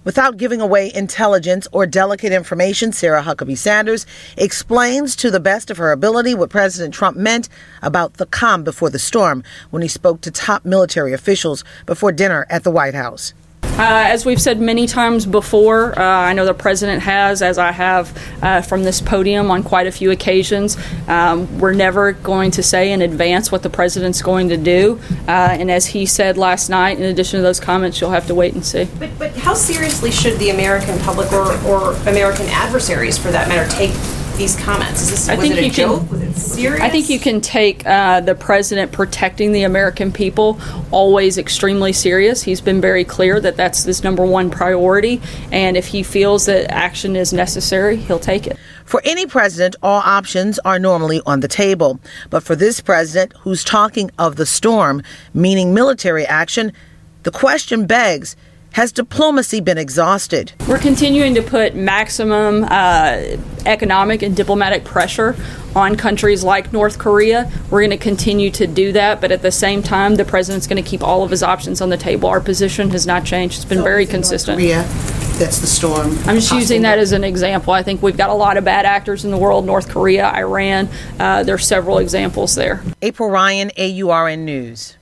Without giving away intelligence or delicate information, Sarah Huckabee Sanders explains to the best of her ability what President Trump meant about the calm before the storm when he spoke to top military officials before dinner at the White House. As we've said many times before, I know the president has, as I have from this podium on quite a few occasions, we're never going to say in advance what the president's going to do. And as he said last night, in addition to those comments, you'll have to wait and see. But how seriously should the American public or American adversaries, for that matter, take these comments? Was it a joke? Was it serious? I think you can take the president protecting the American people always extremely serious. He's been very clear that that's his number one priority, and if he feels that action is necessary, he'll take it. For any president, all options are normally on the table. But for this president, who's talking of the storm, meaning military action, the question begs, has diplomacy been exhausted? We're continuing to put maximum economic and diplomatic pressure on countries like North Korea. We're going to continue to do that, but at the same time, the president's going to keep all of his options on the table. Our position has not changed. It's been very consistent. North Korea, that's the storm. I'm just using that as an example. I think we've got a lot of bad actors in the world, North Korea, Iran. There are several examples there. April Ryan, AURN News.